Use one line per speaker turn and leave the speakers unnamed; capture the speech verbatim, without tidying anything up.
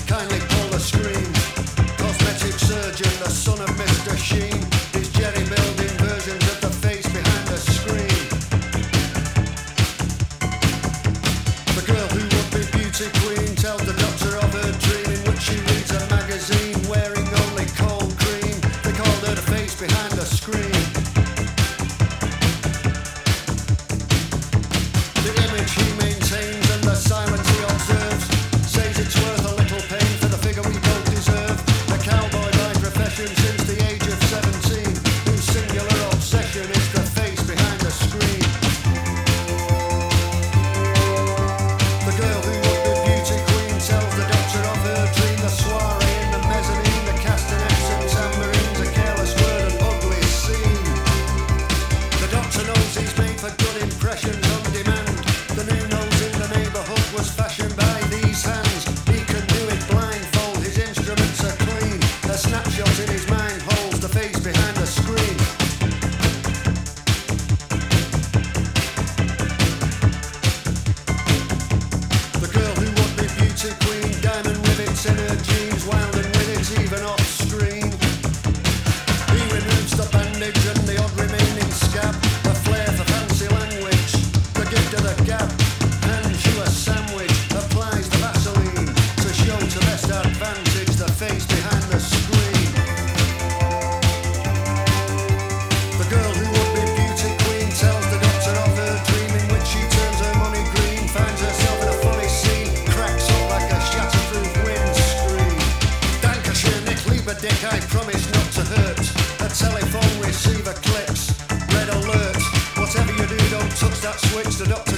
kindly pull the screen. Cosmetic surgeon, the son of Mister Sheen, is Jerry building versions of the face behind the screen. The girl who would be beauty queen tells the doctor of her dream, in which she reads a magazine wearing only cold cream. They called her the face behind the screen. The image he maintains and the silence he observes says it's worth a little pain for the figure we both deserve. A cowboy by profession since the age of seventeen, whose singular obsession is the face behind the screen. The girl who would be beauty queen tells the doctor of her dream. The soiree in the mezzanine, the castanets and tambourines, a careless word, an ugly scene. The doctor knows he's made for good impressions on demand. The new nose in the neighbourhood was fashioned by these hands. He can do it blindfold, his instruments are clean. A snapshot in his mind holds the face behind the screen. The girl who would be beauty queen, diamond rivets in her jeans, wound and with it even off screen. He removes the bandage and the odd remaining scab, a flair for fancy language, the gift of the gab. Hands you a sandwich, applies the Vaseline to show to best advantage the face behind the screen. The girl who would be beauty queen tells the doctor of her dream, in which she turns her money green, finds herself in a funny scene, cracks up like a shatterproof windscreen. Dankeschön, Nick Lieberdick, I promise not to hurt. A telephone receiver clicks, red alert. Whatever you do, don't touch that switch. The doctor